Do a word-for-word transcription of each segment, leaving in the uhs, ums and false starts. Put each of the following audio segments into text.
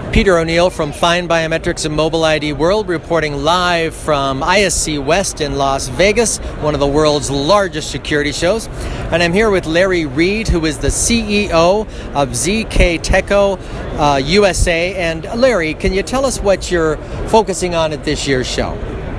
Peter O'Neill from Find Biometrics and Mobile I D World, reporting live from I S C West in Las Vegas, one of the world's largest security shows. And I'm here with Larry Reed, who is the C E O of Z K Teco uh, U S A. And Larry, can you tell us what you're focusing on at this year's show?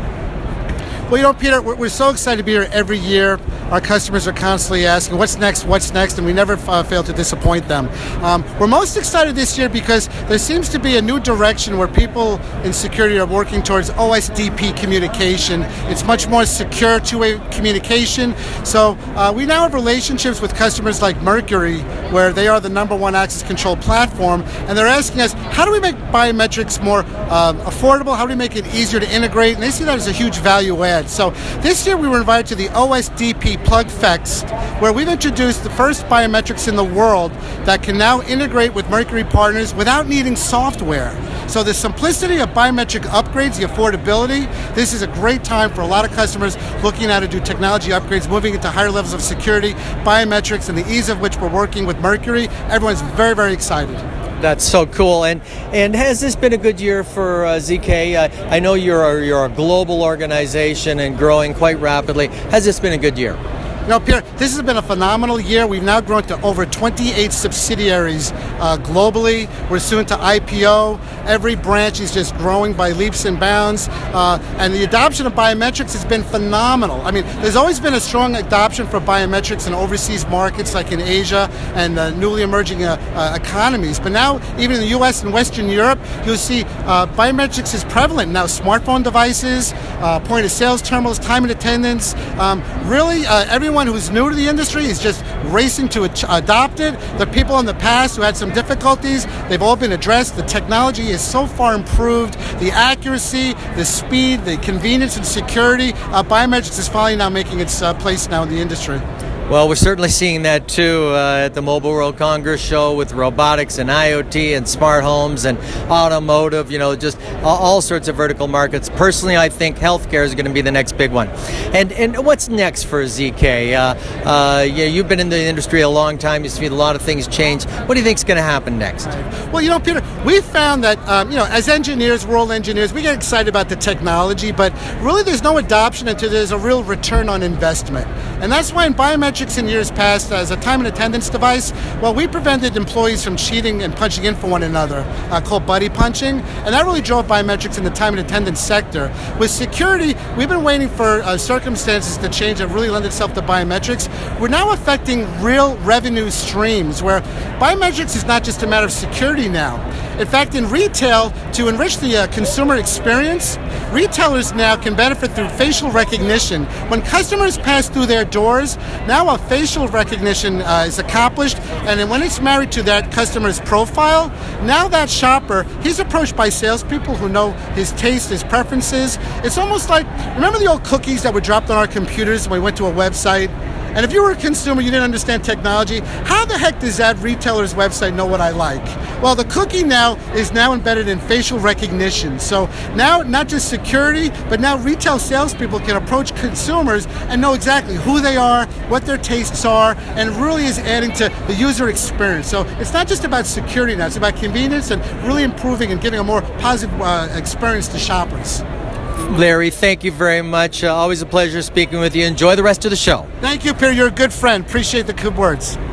Well, you know, Peter, we're so excited to be here every year. Our customers are constantly asking, what's next, what's next, and we never uh, fail to disappoint them. Um, we're most excited this year because there seems to be a new direction where people in security are working towards O S D P communication. It's much more secure two-way communication. So uh, we now have relationships with customers like Mercury, where they are the number one access control platform, and they're asking us, how do we make biometrics more um, affordable? How do we make it easier to integrate? And they see that as a huge value add. So this year we were invited to the O S D P Plug Fest, where we've introduced the first biometrics in the world that can now integrate with Mercury partners without needing software. So the simplicity of biometric upgrades, the affordability, this is a great time for a lot of customers looking at how to do technology upgrades, moving into higher levels of security, biometrics, and the ease of which we're working with Mercury. Everyone's very, very excited. That's so cool. And and has this been a good year for uh, Z K? Uh, I know you're a, you're a global organization and growing quite rapidly. Has this been a good year? You know, Pierre, this has been a phenomenal year. We've now grown to over twenty-eight subsidiaries uh, globally. We're soon to I P O. Every branch is just growing by leaps and bounds. Uh, and the adoption of biometrics has been phenomenal. I mean, there's always been a strong adoption for biometrics in overseas markets like in Asia and uh, newly emerging uh, uh, economies. But now, even in the U S and Western Europe, you'll see uh, biometrics is prevalent. Now, smartphone devices, uh, point-of-sale terminals, time and attendance, um, really uh, everyone who's new to the industry is just racing to adopt it. The people in the past who had some difficulties, they've all been addressed. The technology is so far improved. The accuracy, the speed, the convenience and security. Uh, biometrics is finally now making its uh, place now in the industry. Well, we're certainly seeing that too uh, at the Mobile World Congress show with robotics and I O T and smart homes and automotive, you know, just all, all sorts of vertical markets. Personally, I think healthcare is going to be the next big one. And and what's next for Z K? Uh, uh, yeah, you've been in the industry a long time. You've seen a lot of things change. What do you think is going to happen next? Well, you know, Peter, we found that, um, you know, as engineers, we're all engineers, we get excited about the technology, but really there's no adoption until there's a real return on investment. And that's why in biometrics in years past, as a time and attendance device, well, we prevented employees from cheating and punching in for one another, uh, called buddy punching, and that really drove biometrics in the time and attendance sector. With security, we've been waiting for uh, circumstances to change that really lend itself to biometrics. We're now affecting real revenue streams, where biometrics is not just a matter of security now. In fact, in retail, to enrich the uh, consumer experience, retailers now can benefit through facial recognition. When customers pass through their doors, now a facial recognition uh, is accomplished, and then when it's married to that customer's profile, now that shopper, he's approached by salespeople who know his taste, his preferences. It's almost like, remember the old cookies that were dropped on our computers when we went to a website? And if you were a consumer, you didn't understand technology, how the heck does that retailer's website know what I like? Well, the cookie now is now embedded in facial recognition. So now, not just security, but now retail salespeople can approach consumers and know exactly who they are, what their tastes are, and really is adding to the user experience. So it's not just about security now, it's about convenience and really improving and giving a more positive uh, experience to shoppers. Larry, thank you very much. Uh, always a pleasure speaking with you. Enjoy the rest of the show. Thank you, Pierre. You're a good friend. Appreciate the good words.